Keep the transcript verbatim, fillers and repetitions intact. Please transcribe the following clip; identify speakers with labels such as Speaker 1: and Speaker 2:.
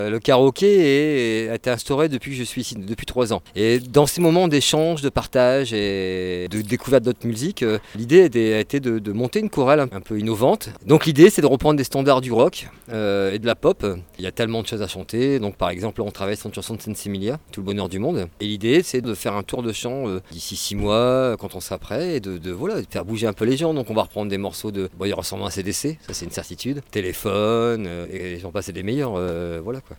Speaker 1: Le karaoké est, a été instauré depuis que je suis ici, depuis trois ans. Et dans ces moments d'échange, de partage et de découverte d'autres musiques, euh, l'idée a été de, de monter une chorale un peu innovante. Donc l'idée c'est de reprendre des standards du rock euh, et de la pop. Il y a tellement de choses à chanter. Donc par exemple on travaille sur une chanson de Sensimilia, Tout le bonheur du monde. Et l'idée c'est de faire un tour de chant euh, d'ici six mois quand on sera prêt et de, de, voilà, de faire bouger un peu les gens. Donc on va reprendre des morceaux de... Bon, il ressemble à un C D C, ça c'est une certitude. Téléphone, euh, et j'en passe des meilleurs. Euh, voilà.